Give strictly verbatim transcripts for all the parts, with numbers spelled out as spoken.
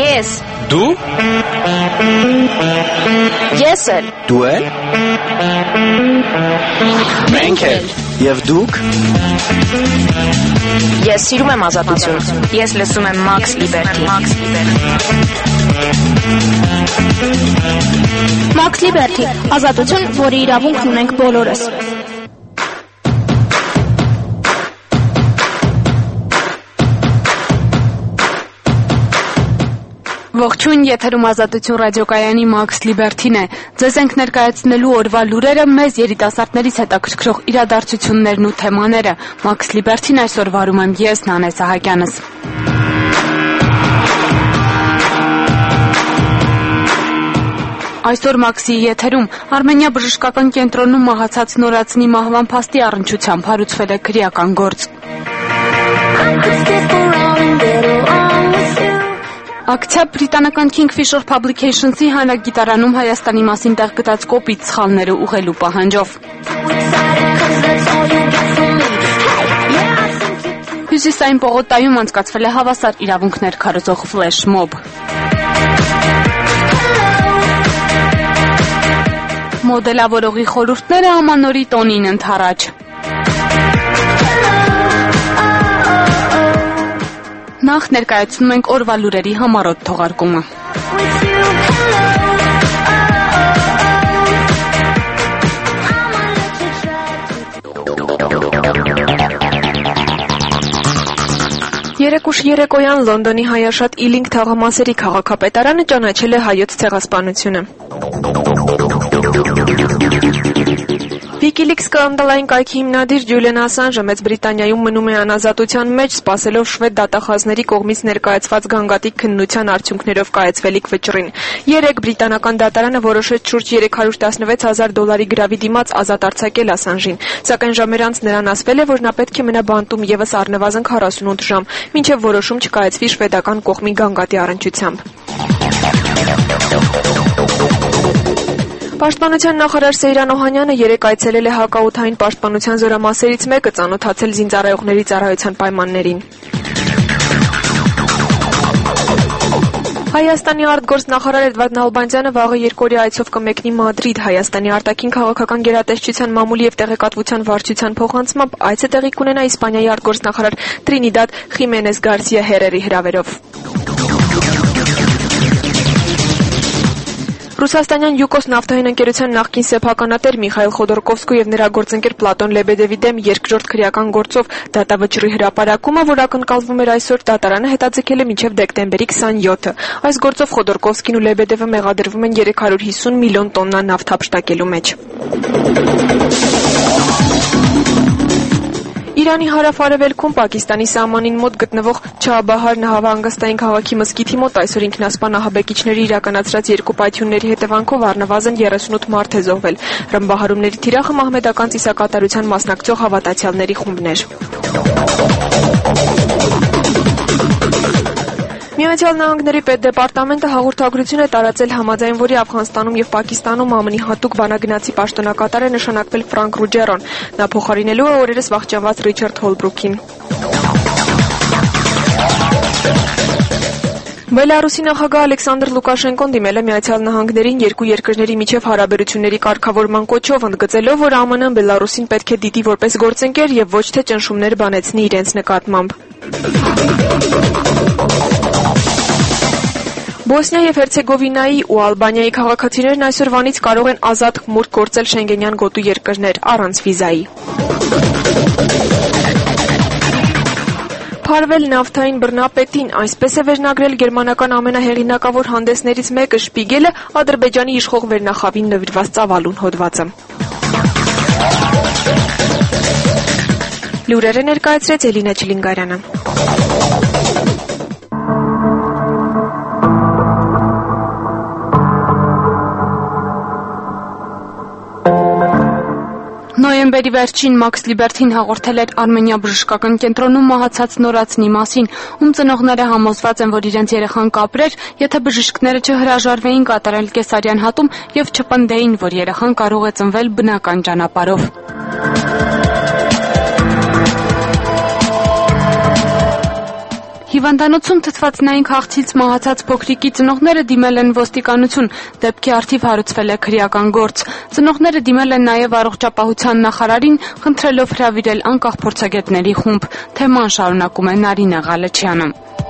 Ես։ Դու։ Ես էլ։ Դու էլ։ Մենք էլ։ Եվ դուք։ Ես սիրում եմ ազատություն։ Ես լսում եմ Max Liberty։ Max Liberty, ազատություն, որի իրավունքն ունենք բոլորս։ Ողջույն, եթերում ազատություն ռադիոկայանի Max Liberty-ն է։ Ձեզ ենք ներկայացնելու օրվա լուրերը, մեզ երիտասարդներից հետաքրքրող իրադարձություններն ու թեմաները։ Max Liberty-ն այսօր վարում եմ ես, Նանե Սահակյանս։ Այսօր Մաքսի եթերում Արմենիա բժշկական կենտրոնում մահացած նորածնի մահվան փաստի առնչությամբ հարուցվել է քրեական գործ։ Ակցիա բրիտանական Kingfisher Publications-ի հանրագիտարանում Հայաստանի մասին տեղ գտած կոպիտ սխալները ուղղելու պահանջով։ Հյուսիսային պողոտայում անցկացվել է հավասար իրավունքներ քարոզող ֆլեշ մոբ։ Մոդելավորողի խորհուրդները ամանորի տոնին ընդառաջ։ Նախ ներկայացնում ենք օրվա լուրերի համառոտ թողարկումը։ Երեկուշ երեկոյան Լոնդոնի հայաշատ Իլինգ թաղամասերի քաղաքապետարանը ճանաչել է հայոց ցեղասպանությունը։ Wikileaks սկանդալային կայքի հիմնադիր Ջուլիան Ասանժը Մեծ Բրիտանիայում մնում է անազատության մեջ, սպասելով շվեդ դատախազների կողմից ներկայացված գանգատիկ քննության արդյունքներով կայացվելիք վճռին։ Երեկ բրիտանական դատարանը որոշեց շուրջ երեք հարյուր տասնվեց հազար դոլարի գրավի դիմաց ազատ արձակել Ասանժին, սակայն ժամեր անց նրան ասվել է, որ նա պետք է մնա բանտում ևս առնվազն քառասունութ ժամ, մինչև որոշում չկայացվի շվեդական կողմի գանգատի առնչությամբ։ Պաշտպանության նախարար Սեյրան Օհանյանը երեկ այցելել է հակաօդային պաշտպանության զորամասերից մեկը, ծանոթացել զինծառայողների ծառայության պայմաններին։ Հայաստանի արտգործնախարար Էդվարդ Նալբանդյանը վաղը երկօրյա այցով կմեկնի Մադրիդ։ Հայաստանի արտաքին քաղաքական գերատեսչության մամուլի և տեղեկատվության վարչության փոխանցմամբ այցը տեղի կունենա Իսպանիայի արտգործնախարար Տրինիդադ Խիմենես Գարսիա Հերերի հրավերով։ Ռուսաստանյան Յուկոս նավթային ընկերության նախկին սեփականատեր Միխայիլ Խոդորկովսկու և նրա գործընկեր Պլատոն Լեբեդևի դեմ երկրորդ քրեական գործով դատավճռի հրապարակումը, որ ակնկալվում էր այսօր, դատարանը հետաձգել է մինչև դեկտեմբերի քսանյոթը։ Այս գործով Խոդորկովսկին ու Լեբեդևը մեղադրվում են երեք հարյուր հիսուն միլիոն տոննա նավթ հափշտակելու մեջ։ Իրանի հարավ-արևելքում Պակիստանի սահմանին մոտ գտնվող Չահաբահար նավահանգստային քաղաքի մզկիթի մոտ այսօր ինքնասպան ահաբեկիչների իրականացրած երկու պայթյունների հետևանքով առնվազն երեսունութ մարդ է զոհվել։ Ռմբահարումների թիրախը մահմեդական ծիսակատարության մասնակցող հավատացյալների խումբն էր։ Միացյալ Նահանգների պետդեպարտամենտը հաղորդագրություն է տարածել, համաձայն որի Աֆղանստանում և Պակիստանում ԱՄՆ-ի հատուկ բանագնացի պաշտոնակատար է նշանակվել Ֆրանկ Ռուջերոն։ Նա փոխարինելու է օրերս վախճանված Ռիչարդ Հոլբրուքին։ Բելարուսի նախագահ Ալեքսանդր Լուկաշենկոն դիմել է Միացյալ Նահանգներին երկու երկրների միջև հարաբերությունների կարգավորման կոչով, ընդգծելով, որ ԱՄՆ-ն Բելարուսին պետք է դիտի որպես գործընկեր և ոչ թե ճնշումներ բանեցնի իրենց նկատմամբ։ Բոսնիա և Հերցեգովինայի ու Ալբանիայի քաղաքացիներն այսօրվանից կարող են ազատ մուրգ գործել Շենգենյան գոտու երկրներ առանց վիզայի։ Փարվել նավթային բռնապետին, այսպես է վերնագրել գերմանական ամենահեղինակավոր հանդեսներից մեկը Շպիգելը Ադրբեջանի իշխող վերնախավին նվիրված ծավալուն հոդվածը։ Լուրերը ներկայացրեց Էլինա Չիլինգարյանը։ Նոյեմբերի վերջին Max Liberty-ն հաղորդել էր Արմենիա բժշկական կենտրոնում մահացած նորածնի մասին, ում ծնողները համոզված են, որ իրենց երեխան կապրեր, եթե բժիշկները չհրաժարվեին կատարել կեսարյան հատում և չպնդեին, որ երեխան կարող է ծնվել բնական ճանապարհով։ Հիվանդանոցում թթվածնային քաղցից մահացած փոքրիկի ծնողները դիմել են ոստիկանություն, դեպքի առթիվ հարուցվել է քրեական գործ։ Ծնողները դիմել են նաև առողջապահության նախարարին, խնդրելով հրավիրել անկախ փորձագետների խումբ։ Թեման շարունակում է Նարինե Ղալեչյանը։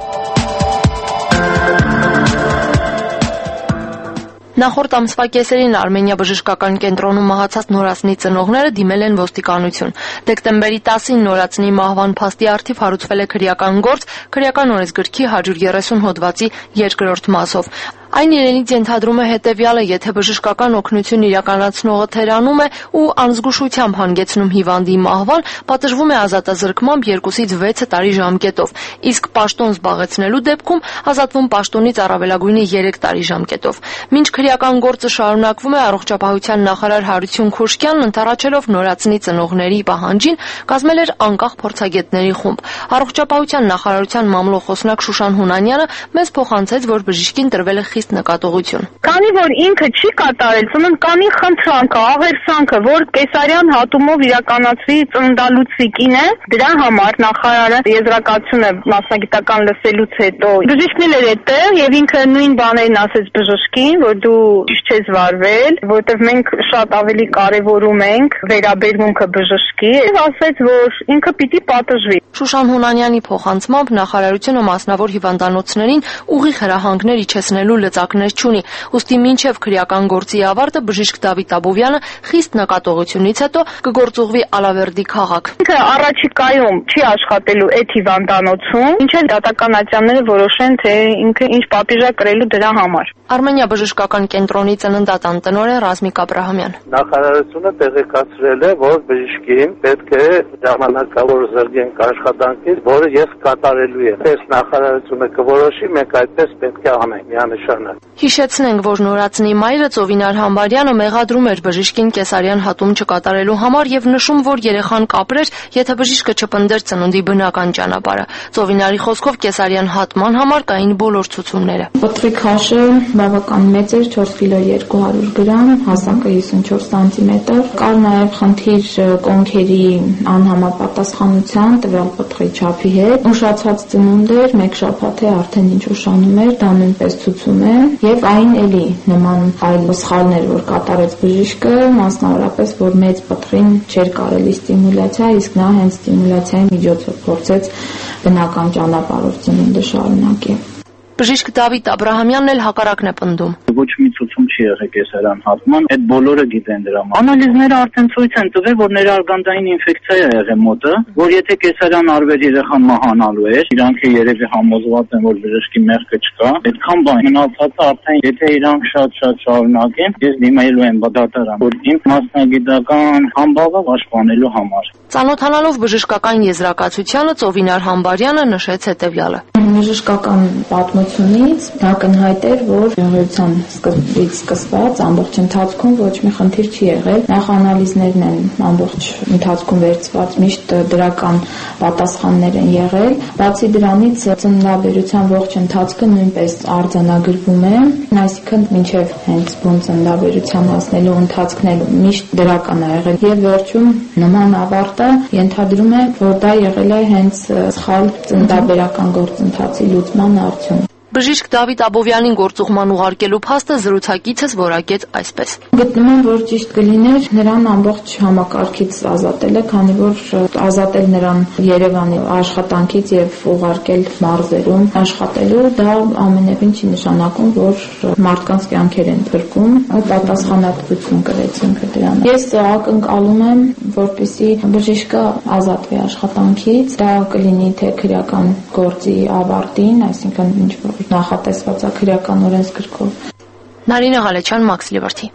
Նախորդ ամսվա կեսերին Արմենիա բժշկական կենտրոնում մահացած նորածնի ծնողները դիմել են ոստիկանություն։ Դեկտեմբերի տասին նորածնի մահվան փաստի առթիվ հարուցվել է քրեական գործ քրեական օրենսգրքի հարյուր երեսուն հոդվածի երկրորդ մասով։ Այն իրենից ենթադրում է հետևյալը, եթե բժշկական օգնություն իրականացնողը թերանում է ու անզգուշությամբ հանգեցնում հիվանդի մահվան, պատժվում է ազատազրկմամբ երկուսից վեցը տարի ժամկետով, իսկ պաշտոն զբաղեցնելու դեպքում ազատվում պաշտոնից առավելագույնը երեք տարի ժամկետով։ Մինչ քրեական գործը շարունակվում է, առողջապահության նախարար Հարություն Քուշկյանն ընդառաջելով նորածնի ծնողների պահանջին կազմել էր անկախ փորձագետների խումբ։ Առողջապահության նախարարության մամլո խոսնակ Շուշան Հունանյանը մեզ փոխանցեց, որ բժիշկին տրվել է խիստ նկատողություն։ Քանի որ ինքը չի կատարել ծննդկանի խնդրանքը, աղերսանքը, որ կեսարյան հատումով իրականացվի ծննդալուծիկին է, դրա համար նախարարը եզրակացություն է մասնագիտական լսելուց հետո բժիշկն էր այդտեղ եւ ինքը նույն բաներն ասեց բժշկին, որ դու չես վարվել, որովհետեւ մենք շատ ավելի կարեւորում ենք վերաբերմունքը բժշկի, եւ ասեց, որ ինքը պիտի պատժվի։ Շուշան Հունանյանի փոխանցմամբ նախարարությունը մասնավոր հիվանդանոցներին ուղիղ հրահանգներ իջեցնելու լծակներ չունի, ուստի մինչև քրեական գործի ավարտը բժիշկ Դավիթ Աբովյանը խիստ նկատողությունից հետո կգործուղվի Ալավերդի քաղաք։ Ինքը առաջիկայում չի աշխատելու այդ հիվանդանոցում, ինչեւ դատական ատյանները որոշեն, թե ինքը ինչ պատիժ է կրելու դրա համար։ Արմենիա բժշկական կենտրոնի ծննդատան տնօրեն Ռազմիկ Աբրահամյան։ Նախարարությունը տեղեկացրել է, որ բժիշկին պետք է ժամանակավոր զրկենք աշխատանքից, որը ես կատարելու եմ։ Այս նախարարությունը կորոշի, մենք այդպես պետք է անենք միանշանակ։ Հիշեցնենք, որ նորածնի մայրը Ծովինար Համբարյանը մեղադրում էր բժիշկին կեսարյան հատում չկատարելու համար եւ նշում, որ երեխան կապրեր, եթե բժիշկը չպնդեր ծնունդի բնական ճանապարհը։ Ծովինարի խոսքով կեսարյան հատման համար կային բոլոր ցուցումները։ Պտղի քաշը բավական մեծ էր, չորս կիլո երկու հարյուր գրամ, հասակը հիսունչորս սանտիմետր։ Կար նաև խնդիր կոնքերի անհամապատասխանության տվյալ պտղի չափի հետ։ Ուշացած ծնունդ էր, մեկ շաբաթ է արդեն ինչ ուշանում էր, դա նույնպես ցուցում է, եւ այն էլի նման այլ սխալներ, որ կատարեց բժիշկը, մասնավորապես, որ մեծ պտղին չէր կարելի ստիմուլյացիա, իսկ նա հենց ստիմուլյացիայի միջոցով փորձեց բնական ճանապարհով ծնունդը շարունակի։ Բժիշկ Դավիթ Աբրահամյանն էլ հակառակն է պնդում։ Ոչ մի ցուցում չի եղել կեսարյան հատման, այդ բոլորը գիտեն դրա մասին։ Անալիզները արդեն ցույց են տվել, որ ներարգանդային ինֆեկցիա է եղել մոտը, որ եթե կեսարյան արվեր երեխան մահանալու էր, իրանք երևի համոզված են, որ բժշկի մեղքը չկա, այդքան բան մնացածը արդեն եթե իրանք շատ-շատ շարունակեն, ես դիմելու եմ դատարան, որ իմ մասնագիտական համբավը պաշտպանելու համար։ Ծանոթանալով բժշկական եզրակացությանը Ծովինար Համբարյանը նշեց հետևյալը։ Բժշկական պատմությունից ակնհայտ էր, որ հիվանդության սկզբից սկսված ամբողջ ընթացքում ոչ մի խնդիր չի եղել։ Նախ անալիզներն են ամբողջ ընթացքում վերցված, միշտ դրական պատասխաններ են եղել։ Բացի դրանից ծննդաբերության ողջ ընթացքը նույնպես արձանագրվում է, այսինքն մինչև հենց բուն ծննդաբերության հասնելու ընթացքն էլ միշտ դրական է եղել։ Եվ վերջում նման ավարտը ենթադրում է, որ դա եղել է հենց սխալ ծննդաբերական գործընթացի լուծման արդյունք։ Բժիշկ Դավիթ Աբովյանին գործուղման ուղարկելու փաստը զրուցակիցս որակեց այսպես։ Գտնում եմ, որ ճիշտ կլիներ նրան ամբողջ համակարգից ազատելը, քանի որ ազատել նրան Երևանի աշխատանքից եւ ուղարկել մարզերում աշխատելու, դա ամենևին չի նշանակում, որ մարդկանց կյանքեր են փրկում, պատասխանատվություն կրեցինք դրան։ Ես ակնկալում եմ, որպեսզի բժիշկը ազատվի աշխատանքից, դա կլինի թե քրեական գործի ավարտին, այսինքն ինչ որ նախատեսված է քրեական օրենսգրքով։ Նարինե Ղալեչյան, Max Liberty։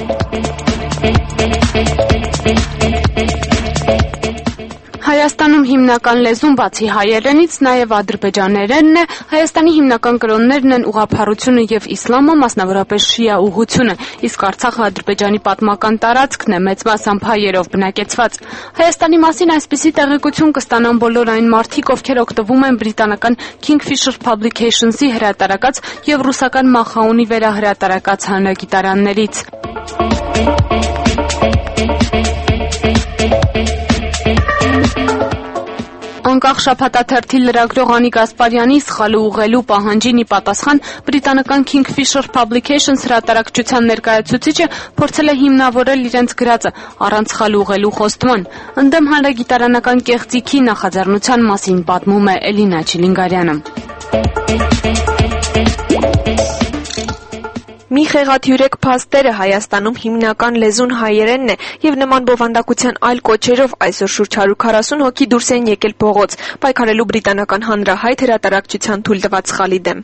Հայաստանում հիմնական լեզուն բացի հայերենից նաև ադրբեջաներենն է, Հայաստանի հիմնական կրոններն են ուղղափառությունը եւ իսլամը, մասնավորապես շիա ուղղությունը, իսկ Արցախը Ադրբեջանի պատմական տարածքն է, մեծ մասամբ հայերով բնակեցված։ Հայաստանի մասին այսպիսի տեղեկություն կստանան բոլոր այն մարդիկ, ովքեր օգտվում են բրիտանական Kingfisher Publications-ի հրատարակած եւ ռուսական Մախաունի վերահրատարակած հանրագիտարաններից։ Անկախ շաբաթաթերթի լրագրող Անի Գասպարյանի սխալը ուղղելու պահանջին ի պատասխան բրիտանական Kingfisher Publications հրատարակչության ներկայացուցիչը փորձել է հիմնավորել իրենց գրածը առանց սխալ ուղղելու խոստման։ Ընդդեմ հանրագիտարանական կեղծիքի նախաձեռնության մասին պատմում է Էլինա Չիլինգարյանը։ Մի խեղաթյուրեք փաստերը Հայաստանում հիմնական լեզուն հայերենն է եւ նման բովանդակության այլ կոչերով այսօր շուրջ հարյուր քառասուն հոգի դուրս են եկել փողոց պայքարելու բրիտանական հանրահայտ հրատարակչության թույլ տված սխալի դեմ։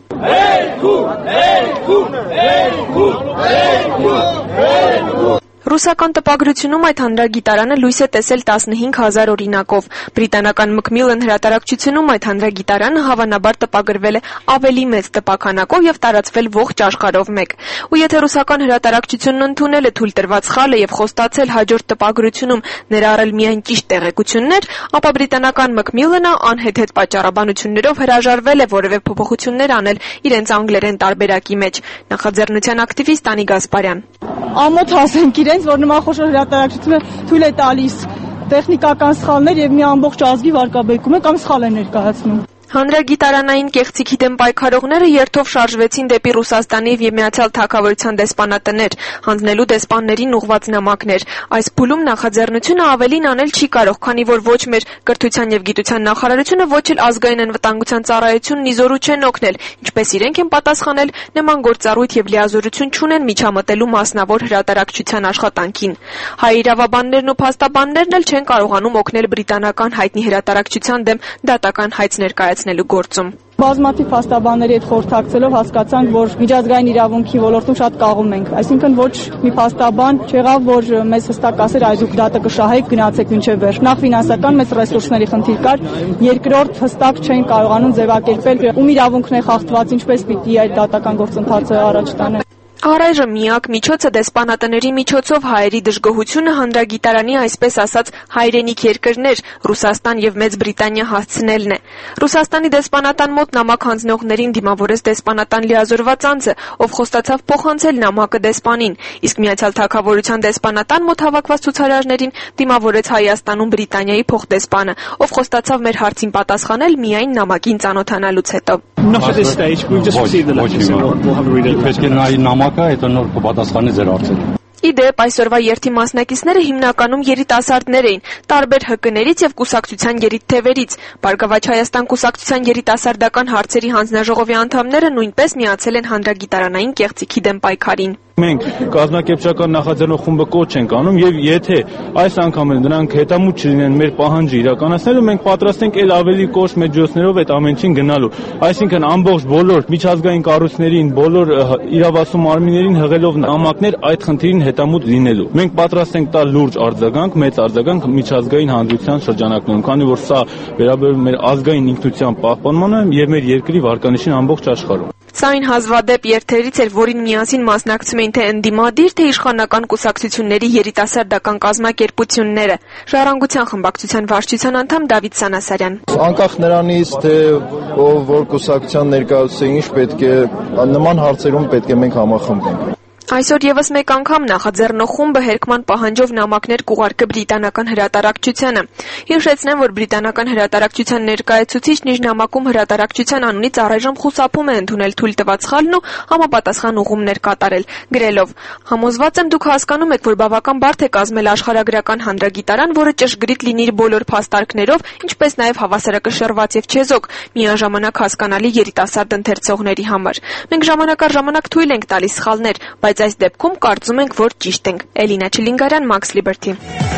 Ռուսական տպագրությունում այդ հանրագիտարանը լույս է տեսել տասնհինգ հազար օրինակով։ Բրիտանական Macmillan հրատարակչությունում այդ հանրագիտարանը հավանաբար տպագրվել է ավելի մեծ տպաքանակով եւ տարածվել ողջ աշխարհով մեկ։ Ու եթե ռուսական հրատարակչությունն ընդունել է թույլ տրված սխալը եւ խոստացել հաջորդ տպագրությունում ներառել միայն ճիշտ տեղեկություններ, ապա բրիտանական Macmillan-ը անհեթեթ պատճառաբանություններով հրաժարվել է որևէ փոփոխություններ անել իրենց անգլերեն տարբերակի մեջ։ Նախաձեռնության ակտիվիստ Անի Գասպարյան։ Ամոթ հասենք իրենց, որ նման խոշոր հրատարակչությունը թույլ է տալիս տեխնիկական սխալներ եւ մի ամբողջ ազգի վարկաբեկում է կամ սխալ է ներկայացնում։ Հանրագիտարանային կեղծիքի դեմ պայքարողները երթով շարժվեցին դեպի Ռուսաստանի եւ Միացյալ Թագավորության դեսպանատներ, հանձնելու դեսպաններին ուղղված նամակներ։ Այս փուլում նախաձեռնությունը ավելին անել չի կարող, քանի որ ոչ մեր կրթության եւ գիտության նախարարությունը, ոչ էլ ազգային անվտանգության ծառայությունն իզորու չեն օգնել, ինչպես իրենք են պատասխանել, նման գործառույթ եւ լիազորություն չունեն միջամտելու մասնավոր հրատարակչության աշխատանքին։ Հայ իրավաբաններն ու փաստաբաններն էլ չեն կարողանում օգնել բրիտանական հայտնի հրատարակչության դեմ դատական հայց ներկայացնելու գործում։ Բազմաթիվ փաստաբանների հետ խորհրդակցելով հասկացանք, որ միջազգային իրավունքի ոլորտում շատ կաղում ենք։ Այսինքն ոչ մի փաստաբան չեղավ, որ մեզ հստակ ասեր, այ դուք դատը կշահեք, գնացեք մինչև վերջ։ Նախ ֆինանսական մեծ ռեսուրսների խնդիր կար, երկրորդ հստակ չէին կարողանում ձևակերպել ում իրավունքն է խախտված, ինչպես պիտի այդ դատական գործընթացը առաջ տանել։ Առայժմ միակ միջոցը դեսպանատների միջոցով հայերի դժգոհությունը հանրագիտարանի այսպես ասած հայրենիք երկրներ Ռուսաստան եւ Մեծ Բրիտանիա հասցնելն է։ Ռուսաստանի դեսպանատան մոտ նամակ հանձնողներին դիմավորեց դեսպանատան լիազորված անձը, ով խոստացավ փոխանցել նամակը դեսպանին, իսկ Միացյալ Թագավորության դեսպանատան մոտ հավաքված ցուցարարներին դիմավորեց Հայաստանում Բրիտանիայի փոխդեսպանը, ով խոստացավ մեր հարցին պատասխանել միայն նամակին ծանոթանալուց հետո։ Not at this stage, we've just received the letter, so we'll, we'll have a read of it. Նամակը հետո նոր կպատասխանի ձեր հարցերին։ Իդեպ այսօրվա երթի մասնակիցները հիմնականում երիտասարդներ էին, տարբեր ՀԿ-ներից եւ կուսակցության երիտթևերից։ Բարգավաճ Հայաստան կուսակցության երիտասարդական հարցերի հանձնաժողովի անդամները նույնպես միացել են հանրագիտարանային կեղծիքի դեմ պայքարին։ Մենք կազմակերպչական նախաձեռնող խումբը կոչ ենք անում եւ եթե այս անգամ նրանք հետամուտ չլինեն մեր պահանջը իրականացնելու, մենք պատրաստ ենք ել ավելի կոշտ մեջոցներով այդ ամենին գնալու։ Այսինքն ամբողջ բոլոր միջազգային կառույցներին, բոլոր իրավասու մարմիններին հղելով նամակներ այդ խնդրին հետամուտ լինելու։ Մենք պատրաստ ենք տալ լուրջ արձագանք, մեծ արձագանք միջազգային հանրության շրջանակներում, քանի որ սա վերաբերում մեր ազգային ինքնության պահպանմանը եւ մեր երկրի վարկանիշին ամբողջ աշխարհում։ Սա այն հազվադեպ երթերից էր, որին միասին մասնակցում էին թե ընդդիմադիր, թե իշխանական կուսակցությունների երիտասարդական կազմակերպությունները։ Ժառանգության խմբակցության վարչության անդամ Դավիթ Սանասարյան։ Անկախ նրանից, թե ով որ կուսակցության ներկայացուցիչ ինչ պետք է նման հարցերում պետք է մենք համախմբենք։ Այսօր եւս մեկ անգամ նախաձեռնող խումբը հերկման պահանջով նամակներ կուղարկը բրիտանական հրատարակչությանը։ Հիշեցնեմ, որ բրիտանական հրատարակչության ներկայացուցիչն իր նամակում հրատարակչության անունից առայժմ խուսափում է ընդունել թույլ տված սխալն ու համապատասխան ուղումներ կատարել, գրելով. «Համոզված եմ դուք հասկանում եք, որ բավական բարդ է կազմել աշխարհագրական հանրագիտարան, որը ճշգրիտ լինի իր բոլոր փաստարկներով, ինչպես նաեւ հավասարակշռված եւ չեզոք, միաժամանակ հասկանալի երիտասարդ ընթերցողների համար։ Մենք ժամանակ առ ժամանակ թույլ ենք տալիս սխալներ, բայց այս դեպքում կարծում ենք, որ ճիշտ ենք»։ Էլինա Չիլինգարյան, Max Liberty։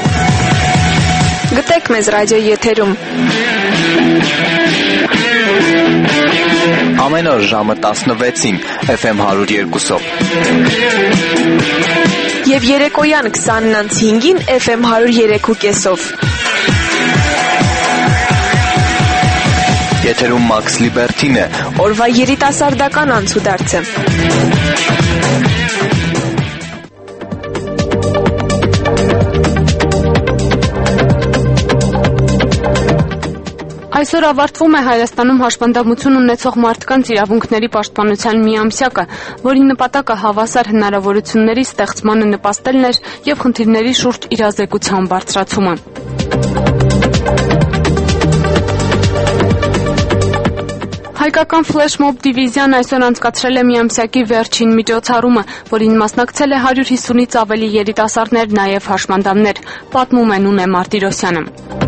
Գտեք մեզ ռադիոյի եթերում։ Ամեն օր ժամը տասնվեցին Էֆ Էմ հարյուր երկուսով։ Եվ երեկոյան քսանն անց հինգին Էֆ Էմ հարյուր երեք ու կեսով։ Եթերում Max Liberty-ն է, օրվա երիտասարդական անցուդարձը։ Այսօր ավարտվում է Հայաստանում հաշվանդամություն ունեցող մարդկանց իրավունքների պաշտպանության միամսյակը, որի նպատակը հավասար հնարավորությունների ստեղծմանը նպաստելն էր եւ խնդիրների շուրջ իրազեկության բարձրացումը։ Հայկական ֆլեշմոբ դիվիզիան այսօր անցկացրել է միամսյակի վերջին միջոցառումը, որին մասնակցել է հարյուր հիսունից ավելի երիտասարդներ, նաև հաշմանդամներ, պատմում է Նունե Մարտիրոսյանը։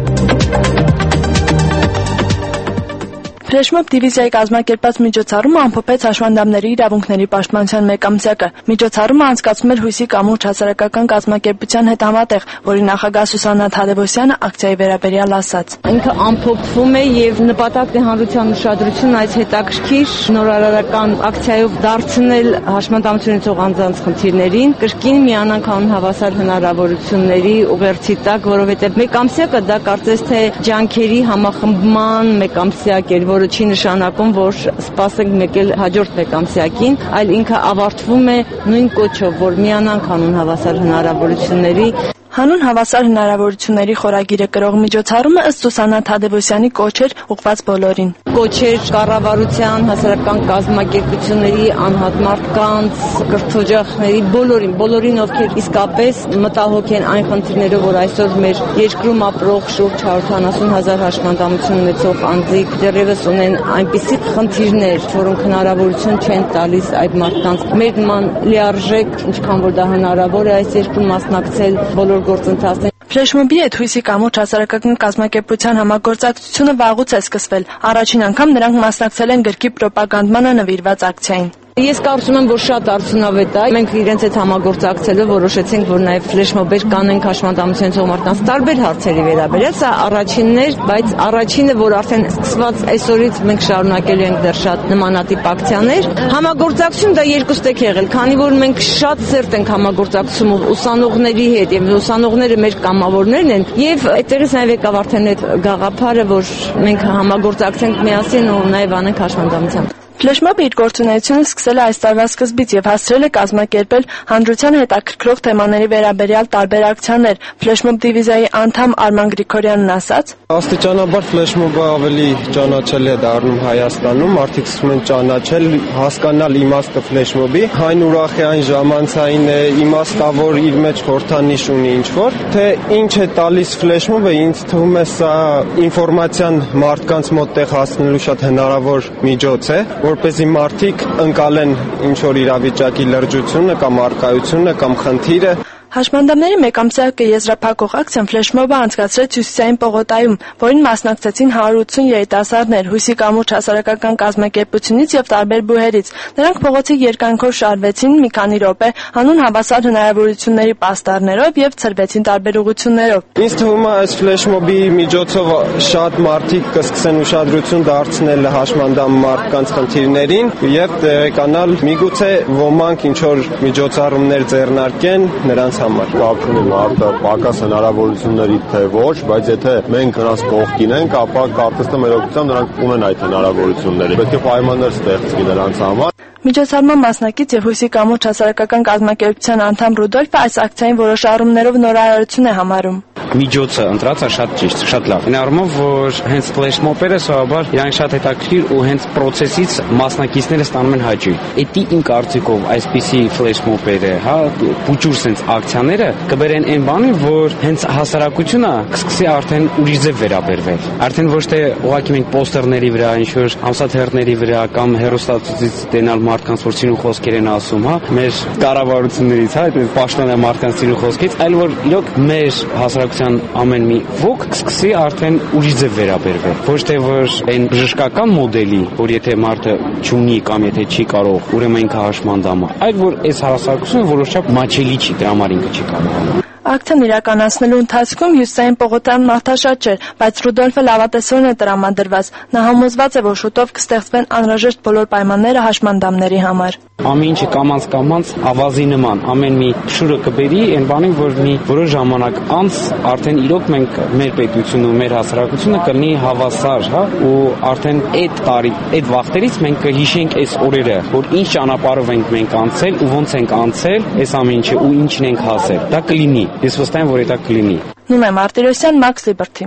Ֆլեշմոբ դիվիզիայի կազմակերպած միջոցառումը ամփոփեց հաշմանդամների իրավունքների պաշտպանության մեկամսյակը։ Միջոցառումը անցկացվում էր Հույսի կամուրջ հասարակական կազմակերպության հետ համատեղ, որի նախագահ Սուսաննա Թադևոսյանը ակցիայի վերաբերյալ ասաց. Ինքը ամփոփվում է եւ նպատակն է հանրության ուշադրությունն այս հետաքրքիր նորարարական ակցիայով դարձնել հաշմանդամություն ունեցող անձանց խնդիրներին, կրկին միանան կանոն հավասար հնարավորությունների ուղերձի տակ, որովհետեւ մեկամսյակը դա կարծես թե ջանքերի համախմբման մեկամսյակ էր, որը չի նշանակում, որ սպասենք մեկ էլ հաջորդ մեկամսյակին, այլ ինքը ավարտվում է նույն կոչով, որ միանան կանոն հավասար հնարավորությունների։ Հանուն հավասար հնարավորությունների խորագիրը կրող միջոցառումը ըստ Սուսաննա Թադևոսյանի կոչ էր ուղղված բոլորին։ Կոչեր կառավարության, հասարակական կազմակերպությունների, անհատ մարդկանց, կրթօջախների բոլորին, բոլորին ովքեր իսկապես մտահոգ են այն խնդիրներով, որ այսօր մեր երկրում ապրող շուրջ հարյուր ութանասուն հազար հաշմանդամություն ունեցող անձիկ դեռևս ունեն այնպիսի խնդիրներ, որոնք հնարավորություն չեն տալիս այդ մարդկանց մեր նման լիարժեք, ինչքան որ դա հնարավոր է այս երկրում մասնակցել բոլոր գործընթացներ։ Ֆլեշմոբի հետ Հույսի կամուրջ հասարակական կազմակերպության համագործակցությունը վաղուց է սկսվել։ Առաջին անգամ նրանք մասնակցել են գրքի պրոպագանդմանը նվիրված ակցիային։ Ես կարծում եմ, որ շատ արդյունավետ է։ Մենք իրենց հետ համագործակցելով որոշեցինք, որ նաև ֆլեշմոբեր կանենք հաշմանդամություն ունեցող մարդկանց տարբեր հարցերի վերաբերյալ։ Սա առաջինն էր, բայց առաջինը, որ արդեն սկսված այսօրից մենք շարունակելու ենք դեռ շատ նմանատիպ ակցիաներ։ Համագործակցություն դա երկուստեք եղել, քանի որ մենք շատ սերտ ենք համագործակցում ուսանողների հետ, եւ ուսանողները մեր կամավորներն են, եւ այդտեղից նաև եկավ արդեն այդ գաղափարը, որ մենք համագործակցենք միասին ու նաև անենք հաշմանդամություն։ Ֆլեշմոբը իր գործունեությունը սկսել է այս տարվա սկզբից եւ հասցրել է կազմակերպել հանրության հետաքրքրող թեմաների վերաբերյալ տարբեր ակցիաներ։ Ֆլեշմոբ դիվիզիայի անդամ Արման Գրիգորյանն ասաց. Աստիճանաբար ֆլեշմոբը ավելի ճանաչել է դառնում Հայաստանում, արդեն սկսում են ճանաչել, հասկանալ իմաստը ֆլեշմոբի, այն ուրախ է, այն ժամանցային է, իմաստավոր իր մեջ խորհրդանիշ ունի ինչ-որ, թե ինչ է տալիս ֆլեշմոբը, ինձ թվում է սա ինֆորմացիան մարդկանց մոտ տեղ հասնելու շատ հնարավոր միջոց է, որպեսզի մարդիկ ընկալեն ինչ-որ իրավիճակի լրջությունը կամ առկայությունը կամ խնդիրը։ Հաշմանդամների մեկամսյակը եզրափակող ակցիան ֆլեշմոբը անցկացրեց Հյուսիսային պողոտայում, որին մասնակցեցին հարյուր ութ երիտասարդներ Հույսի կամուրջ հասարակական կազմակերպությունից եւ տարբեր բուհերից։ Նրանք փողոցի երկայնքով շարվեցին մի քանի րոպե, հանուն հավասար հնարավորությունների պաստառներով եւ ցրվեցին տարբեր ուղղություններով։ Ինձ թվում է այս ֆլեշմոբի միջոցով շատ մարդիկ կսկսեն ուշադրություն դարձնել հաշմանդամ մարդկանց խնդիրներին եւ տեղեկանալ, միգուցե ոմանք ինչ որ միջոցառումներ ձեռնարկեն նրանց Կարծում եմ մարդը պակաս հնարավորությունների թե ոչ, բայց եթե մենք նրանց կողքին ենք, ապա կարծես թե մեր օգնությամբ նրանք ունեն այդ հնարավորությունները։ Պետք է պայմաններ ստեղծվի նրանց համար։ Միջոցառման մասնակից եւ Հույսի կամուրջ հասարակական կազմակերպության անդամ Ռուդոլֆը այս ակցիային որոշ առումներով նորարարություն է համարում։ Միջոցը ընտրածը շատ ճիշտ, շատ լավ։ Այն առումով, որ հենց ֆլեշմոբերը սովորաբար իրանք շատ հետաքրքիր ու հենց process-ից մասնակիցները ստանում են հաճույք։ Էդի իմ կարծիքով այսպիսի ֆլեշմոբերը, հա, փուճուր sense ակցիաները կբերեն այն բանին, որ հենց հասարակությունը կսկսի արդեն ուրիշ ձև վերաբերվել։ Արդեն ոչ թե ուղղակի մենք պոստերների վրա, ինչ-որ ամսաթերթների վրա կամ հեռուստացույցից տենալ մարդկանց որ սիրուն խոսքեր են ասում, հա, մեր կառավարություններից, հա, այդ պաշտոնյա մարդկանց սիրուն խոսքից, այլ որ իրոք մեր հասարակության ամեն մի ոք կսկսի արդեն ուրիշ ձև վերաբերվել։ Ոչ թե որ այն բժշկական մոդելի, որ եթե մարդը չունի կամ եթե չի կարող, ուրեմն ինքը հաշմանդամ է, այլ որ այս հասարակությունը որոշապ մաչելի չի, դրա համար ինքը չի կարող։ Ակցիան իրականացնելու ընթացքում Հյուսիսային պողոտան մարդաշատ չէր, բայց Ռուդոլֆը լավատեսորեն է տրամադրված։ Նա համոզված է, որ շուտով կստեղծվեն անհրաժեշտ բոլոր պայմանները հաշմանդամների համար։ Ամեն ինչը կամանց կամանց ավազի նման, ամեն մի շուրը կբերի այն բանին, որ մի որոշ ժամանակ անց արդեն իրոք մենք մեր պետությունը ու մեր հասարակությունը կլինի հավասար, հա, ու արդեն այդ տարի, այդ վաղտերից մենք կհիշենք այս օրերը, որ ինչ ճանապարհով ենք մենք անցել ու ոնց ենք անցել այս ամեն ինչը ու ինչն ենք հասել։ Դա կլինի։ Ես վստահ եմ, որ դա կլինի։ Նունե Մարտիրոսյան, Max Liberty։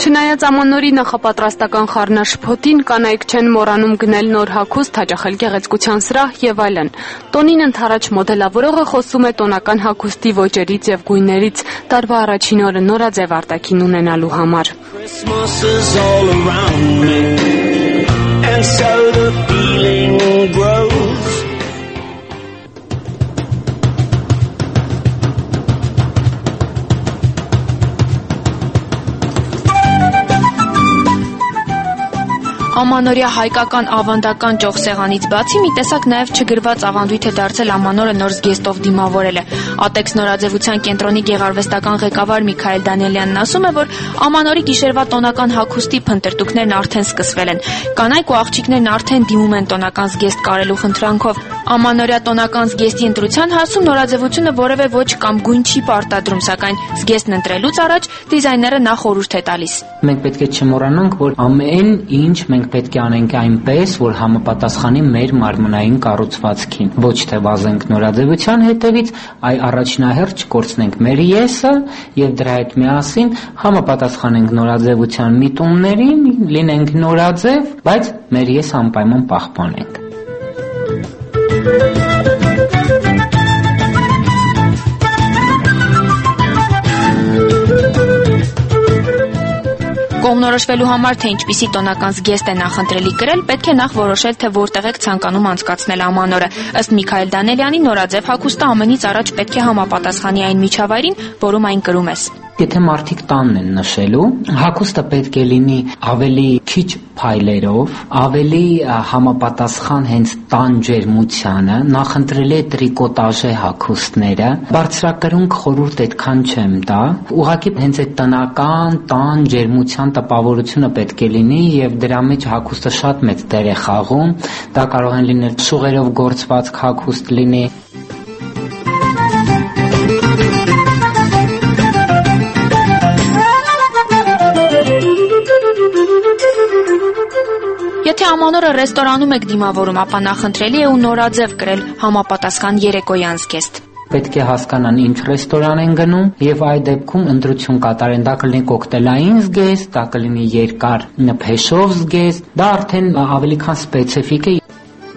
Չնայած ամանորի նախապատրաստական խառնաշփոթին, կանայք չեն մոռանում գնել նոր հագուստ, հաճախել գեղեցկության սրահ եւ այլն։ Տոնին ընդառաջ մոդելավորողը խոսում է տոնական հագուստի ոճերից եւ գույներից, տարվա առաջին օրը նորաձև արտաքին ունենալու համար։ Ամանորյա հայկական ավանդական ճոխսեղանից բացի մի տեսակ նաև չգրված ավանդույթ է դարձել ամանորը նոր զգեստով դիմավորելը։ Ատեքս նորաձևության կենտրոնի գեղարվեստական ղեկավար Միքայել Դանիելյանն ասում է, որ ամանորի գիշերվա տոնական հագուստի փնտրտուքներն արդեն սկսվել են։ Կանայք ու աղջիկներն արդեն դիմում են տոնական զգեստ կարելու խնդրանքով։ Ամանորյա տոնական զգեստի ընտրության հարցում նորաձևությունը որևէ ոչ կամ գույն չի պարտադրում, սակայն զգեստն ընտրելուց առաջ դիզայները նախ խորհուրդ է տալիս։ Մենք պետք է չմոռանանք, որ ամեն ինչ մենք պետք է անենք այնպես, որ համապատասխանի մեր մարմնային կառուցվածքին։ Ոչ թե վազենք նորաձևության հետևից, այլ առաջնահերթ չկորցնենք մեր եսը եւ դրա հետ միասին համապատասխանենք նորաձևության միտումներին, լինենք նորաձև, բայց մեր եսը անպայման պահպանենք։ Կողմնորոշվելու համար, թե ինչպիսի տոնական զգեստ է նախընտրելի կրել, պետք է նախ որոշել, թե որտեղ եք ցանկանում անցկացնել ամանորը։ Ըստ Միքայել Դանիելյանի, նորաձև հագուստը ամենից առաջ պետք է համապատասխանի այն միջավայրին, որում այն կրում ես։ Եթե մարդիկ տանն են նշելու, հագուստը պետք է լինի ավելի քիչ փայլերով, ավելի համապատասխան հենց տան ջերմությանը, նախընտրել է տրիկոտաժե հագուստները, բարձրակրունկ խորհուրդ այդքան չեմ տա, ուղղակի հենց այդ տնական տան ջերմության տպավորությունը պետք է լինի եւ դրա մեջ հագուստը շատ մեծ դեր է խաղում, դա կարող են լինել շուղերով գործված հագուստ լինի։ Եթե ամանորը ռեստորանում եք դիմավորում, ապա նախընտրելի է ու նորաձև կրել համապատասխան երեկոյան զգեստ։ Պետք է հասկանան ինչ ռեստորան են գնում եւ այդ դեպքում ընտրություն կատարեն, դա կլինի կոկտեյլային զգեստ, դա կլինի երկար փեշով զգեստ, դա արդեն ավելի քան սպეციფიկ է։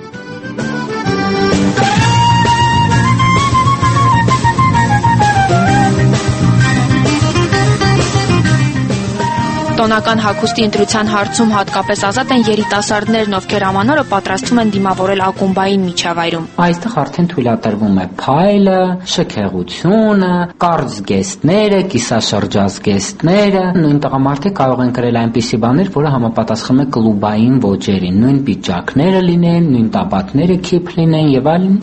Տոնական հագուստի ընտրության հարցում հատկապես ազատ են երիտասարդներն, ովքեր ամանորը պատրաստվում են դիմավորել ակումբային միջավայրում։ Այստեղ արդեն թույլատրվում է փայլը, շքեղությունը, կարճ զգեստները, կիսաշրջազգեստները, նույն տղամարդիկ կարող են կրել այնպիսի բաներ, որը համապատասխանում է կլուբային ոճերին, նույն պիջակները լինեն, նույն տաբատները քիփ լինեն եւ այլն։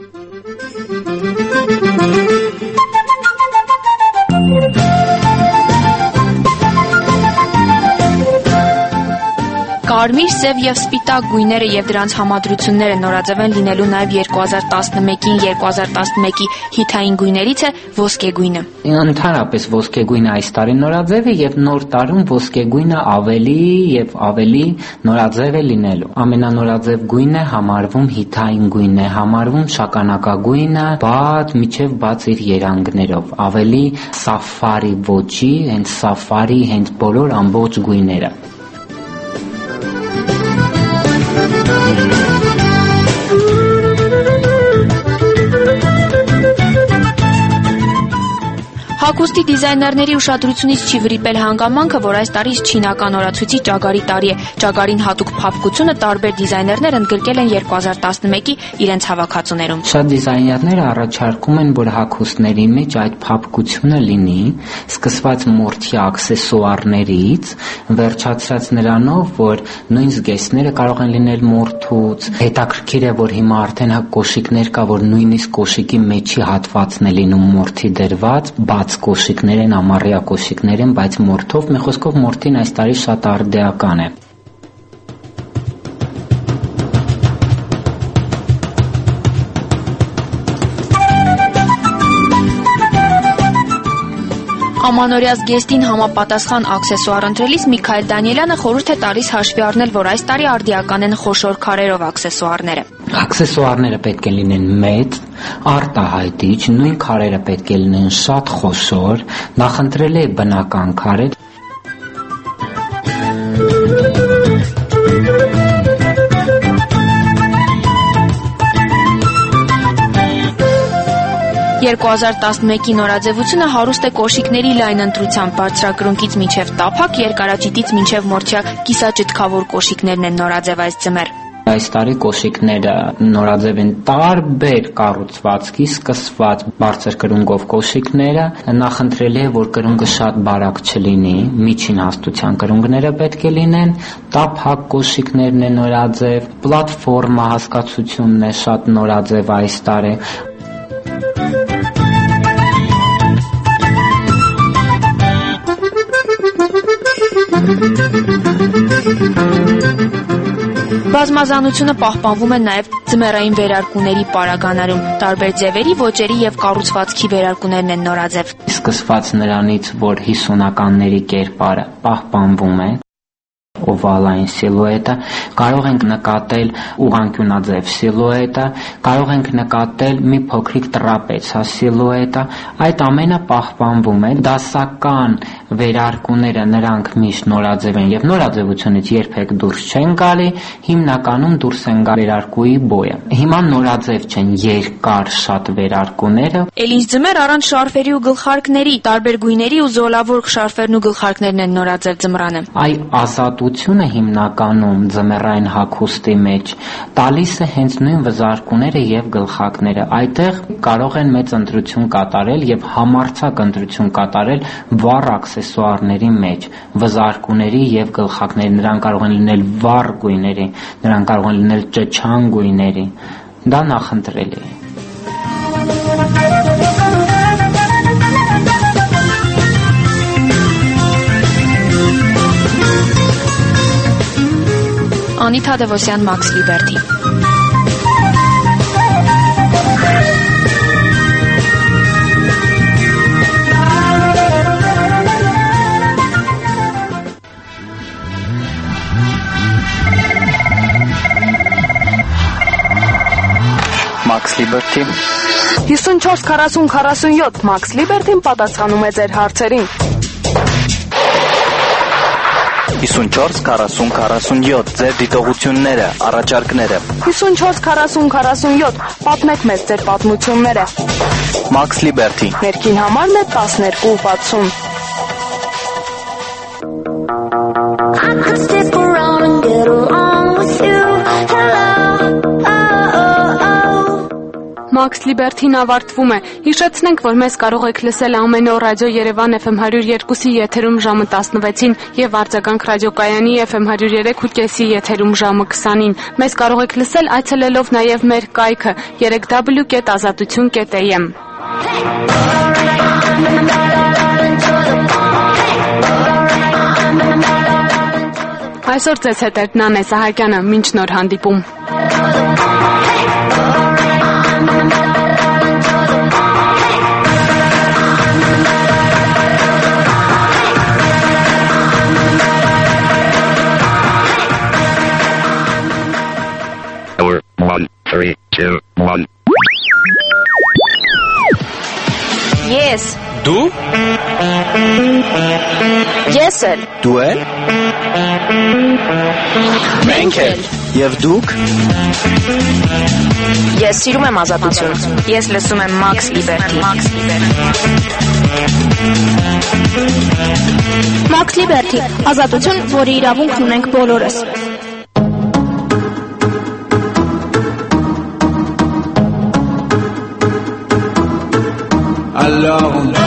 Կարմիր, սև եւ սպիտակ գույները եւ դրանց համադրությունները նորաձև են լինելու նաեւ երկու հազար տասնմեկին երկու հազար տասնմեկի հիթային գույներից է ոսկեգույնը։ Ընդհանրապես ոսկեգույնը այս տարի նորաձև է եւ նոր տարում ոսկեգույնը ավելի եւ ավելի նորաձև է լինելու։ Ամենանորաձև գույնը համարվում հիթային գույն է, համարվում շագանակագույնը, բաց միջև բաց իր երանգներով, ավելի սաֆարի ոճի, հենց սաֆարի հենց բոլոր ամբողջ գույները։ Հագուստի դիզայներների ուշադրությունից չի վրիպել հանգամանքը, որ այս տարի չինական օրացույցի ճագարի տարի է։ Ճագարին հատուկ փափկությունը տարբեր դիզայներներ ընդգրկել են երկու հազար տասնմեկի իրենց հավաքածուներում։ Շատ դիզայներները առաջարկում են, որ հագուստների մեջ այդ փափկությունը լինի, սկսված մորթի աքսեսուարներից, վերջացած նրանով, որ նույն զգեստները կարող են լինել մորթուց։ Հետաքրքիր է, որ հիմա արդեն կոշիկներ կա, որ նույնիսկ կոշիկի մեջի հատվածն է լինում մորթի դրված, բաց կոշիկներ են, ամառյա կոշիկներ են, բայց մորթով, մի խոսքով մորթին այս տարի շատ արդեական է։ Ամանորյա զգեստին համապատասխան աքսեսուար ընտրելիս Միքայել Դանիելյանը խորհուրդ է տալիս հաշվի առնել, որ այս տարի արդիական են խոշոր քարերով աքսեսուարները։ Աքսեսուարները պետք է լինեն մեծ, արտահայտիչ, նույն քարերը պետք է լինեն շատ խոշոր, նախընտրել է բնական քարեր։ երկու հազար տասնմեկի նորաձևությունը հարուստ է կոշիկների լայն ընտրությամբ, բարձրակրունկից մինչև տափակ, երկարաճիտից մինչև մորթյա կիսաճտքավոր կոշիկներն են նորաձև այս ձմեռ։ Այս տարի կոշիկները նորաձև են տարբեր կառուցվածքի, սկսված բարձր կրունկով կոշիկները, նախընտրելի է, որ կրունկը շատ բարակ չլինի, միջին հաստության կրունկները պետք է լինեն, տափակ կոշիկներն է նորաձև, պլատֆորմա հասկացությունն է շատ նորաձև այս տարի։ Բազմազանությունը պահպանվում է նաև ձմեռային վերարկուների պարագաներում, տարբեր ձևերի, ոճերի եւ կառուցվածքի վերարկուներն են նորաձև։ Սկսված նրանից, որ հիսունականների կերպարը պահպանվում է, օվալային սիլուետը, կարող ենք նկատել ուղղանկյունաձև սիլուետը, կարող ենք նկատել մի փոքրիկ տրապեցիա սիլուետը, այդ ամենը պահպանվում է, դասական վերարկուները նրանք միշտ նորաձև են եւ նորաձևությունից երբեք դուրս չեն գալի, հիմնականում դուրս են գալի վերարկուի բոյը։ Հիմա նորաձև չեն երկար շատ վերարկուները։ Էլ ինչ ձմեռ առանց շարֆերի ու գլխարկների, տարբեր գույների ու զոլավոր շարֆերն ու գլխարկներն են նորաձև ձմռանը։ Այ ազատությունը հիմնականում ձմեռային հագուստի մեջ տալիս է հենց նույն վզարկուները եւ գլխարկները։ Այդտեղ կարող են մեծ ընտրություն կատարել եւ համարձակ ընտրություն կատարել վառ աքսեսուարների մեջ, վզարկուների եւ գլխարկների։ Նրանք կարող են լինել վառ գույների, նրանք կարող են լինել ճչան գույների։ Դա նախընտրելի է։ Անիթա Դևոսյան, Մաքս Լիբերթի։ Մաքս Լիբերթի։ հիսունչորս քառասուն քառասունյոթ Մաքս Լիբերթին պատասխանում է ձեր հարցերին։ հիսունչորս քառասուն քառասունյոթ ձեր դիտողությունները, առաջարկները։ հիսունչորս քառասուն քառասունյոթ պատմեք մեզ ձեր պատմությունները։ Մաքս Լիբերթի։ Ներքին համարն է տասներկու վաթսուն։ Մաքս Լիբերթին ավարտվում է։ Հիշեցնենք, որ մեզ կարող եք լսել ամեն օր ռադիո Երևան Էֆ Էմ հարյուր երկուսի եթերում ժամը տասնվեցին եւ արձագանք ռադիոկայանի Էֆ Էմ հարյուր երեք ու կեսի եթերում ժամը քսանին։ Մեզ կարող եք լսել այցելելով նաեւ մեր կայքը երեք դաբլյու կետ ազատություն կետ էյ էմ։ Այսօր ձեզ հետ էր Նանե Սահակյանը, մինչ նոր հանդիպում։ One, three, two, one. Yes. Դու։ Ես էլ։ Դու էլ։ Մենք էլ։ Եվ դուք։ Ես սիրում եմ ազատություն։ Ես լսում եմ Մաքս Լիբերթի։ Մաքս Լիբերթի, ազատություն, որի իրավունքն ունենք բոլորս։ Alors on